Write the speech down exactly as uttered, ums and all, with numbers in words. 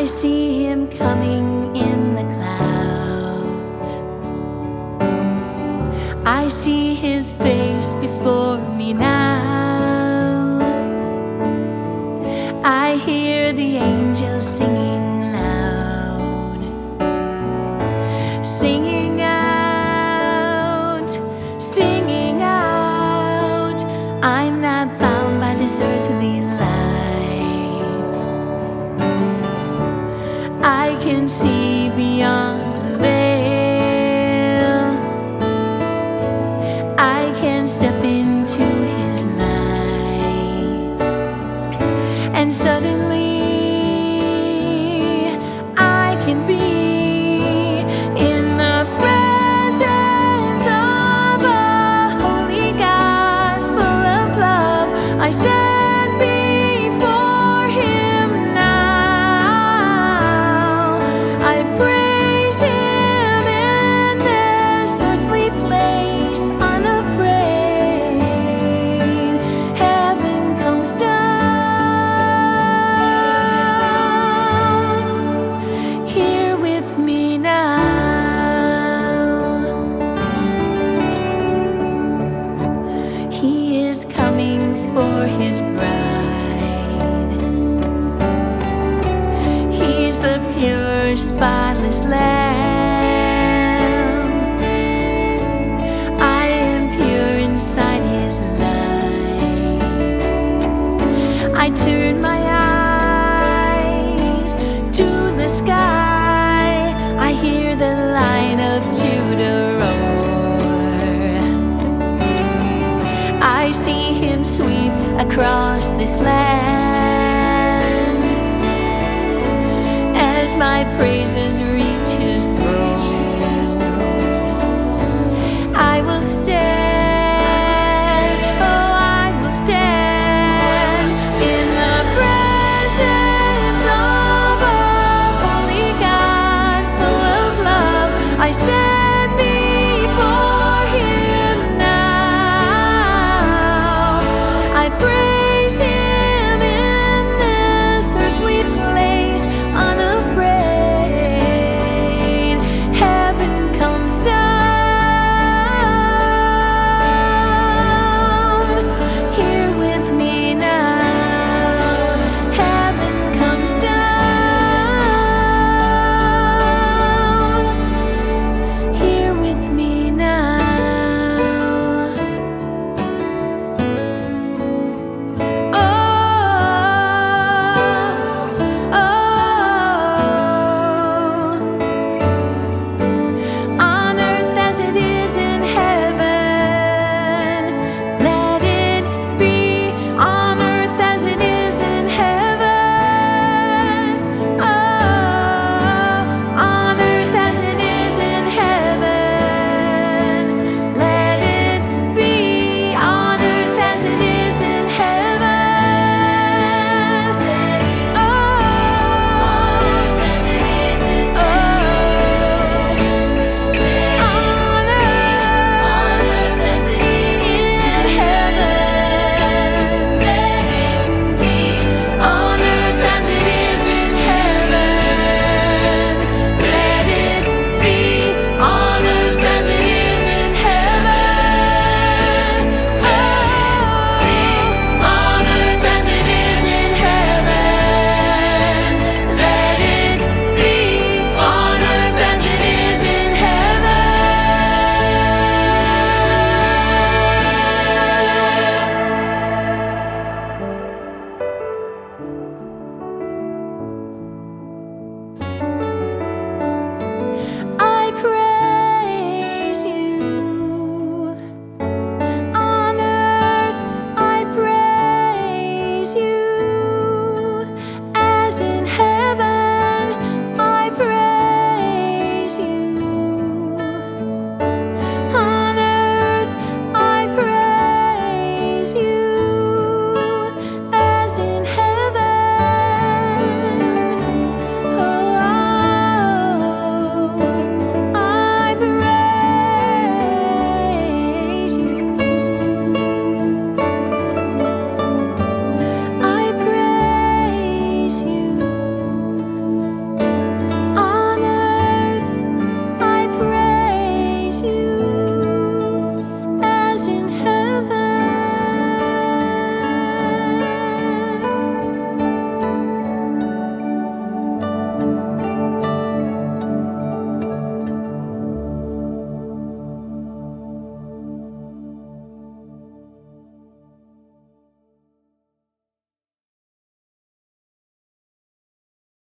see him coming in the clouds. I see his face before me now. I hear the angels singing loud, singing out, singing out. I'm not bound by this earthly life. I can see beyond the veil. I can step into his light, and suddenly I can be in the presence of a holy God, full of love. I stand before him now. I praise him in this earthly place, unafraid. Heaven comes down here with me now. He is coming for his bride. He's the pure, spotless Lamb. I am pure inside his light. I turn my eyes to the sky. I hear the Lion of Judah roar. I see him sweep across this land as my praise